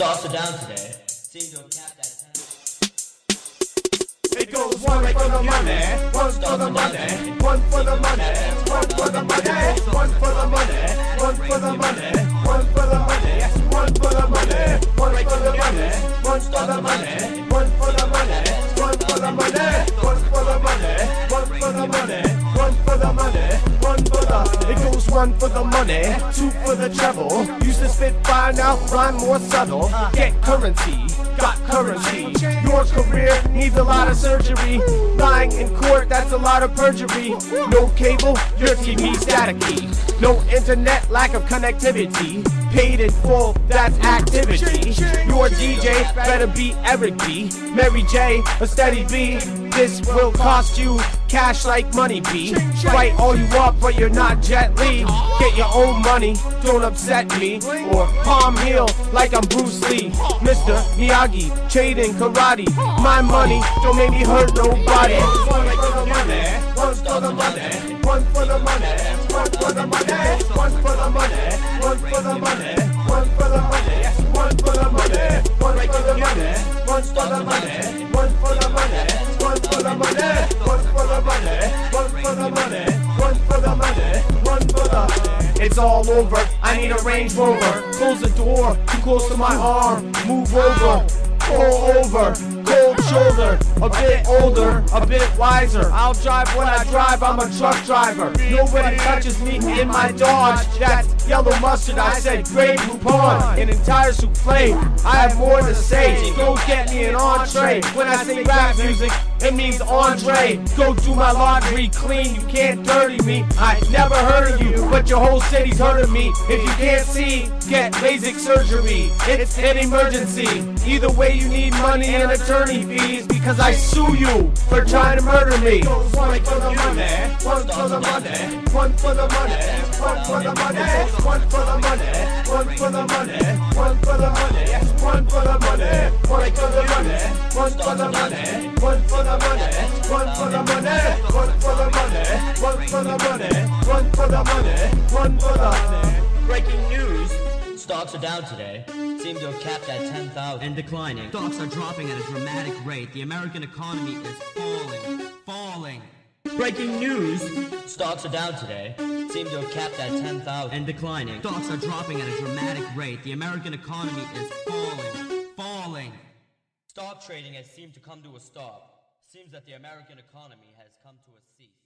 Stocks are down today. Seem to have capped at 10. It goes one for the money, one for the money, one for the money, one for the money, one for the money, one for the money, one for the money, one for the money, one for the money, one for the money, one for the money, one for the money, one for the money, one for the money, one for the money, one for the. It goes one for the money, two for the treble. Used to spit fire, now rhyme more subtle. Get currency, got currency. Your career needs a lot of surgery. Lying in court, that's a lot of perjury. No cable, your TV staticky. No internet, lack of connectivity. Paid in full, that's activity. Your DJ better be Eric B, Mary J, a steady B. This will cost you cash like money B. Write all you want, but you're not Jet Li. Get your own money, don't upset me. Or palm heel like I'm Bruce Lee. Mr. Miyagi, trading karate. My money don't make me hurt nobody. One for the money, one for the money, one for the money, one for the money, one for the money, one for the money, one for the money, one for the money, one for the money, one for the money, one for the money, one for the money, one for the money, one for the money, one for the money, one for the. It's all over. I need a Range Rover. Close the door. Too close to my arm. Move over. Pull over. Cold shoulder, a bit older, a bit wiser. I'll drive when I drive, I'm a truck driver. Nobody touches me in my Dodge. That's yellow mustard, I said Grey Poupon. An entire souffle, I have more to say. Go get me an entree. When I say rap music, it means Andre. Go do my laundry clean, you can't dirty me. I never heard of you, but your whole city's heard of me. If you can't see, get LASIK surgery. It's an emergency. Either way you need money and attorney fees, because I sue you for trying to murder me. One for the money, one for the money, one for the money, one for the money, one for the money, one for the money, one for the money, one for the money, one for the money, one for the money, one for the money, one for the money, one for the money, one for the money, one for the money, one for the. Breaking news. Stocks are down today. Seem to have capped at 10,000 and declining. Stocks are dropping at a dramatic rate. The American economy is falling. Breaking news. Stocks are down today. Seem to have capped at 10,000 and declining. Stocks are dropping at a dramatic rate. The American economy is falling. Stock trading has seemed to come to a stop. Seems that the American economy has come to a cease.